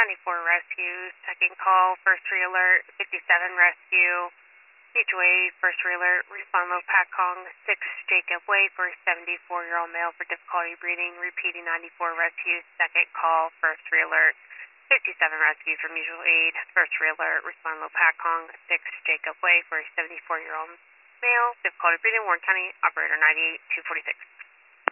94 rescue, second call, first re-alert, 57 rescue, mutual aid, first re-alert, respond low Patcong, 6 Jacob Way for a 74-year-old male for difficulty breathing, repeating 94 rescue, second call, first re-alert, 57 rescue for mutual aid, first re-alert, respond low Patcong, 6 Jacob Way for a 74-year-old male, difficulty breathing, Warren County, operator 98-246.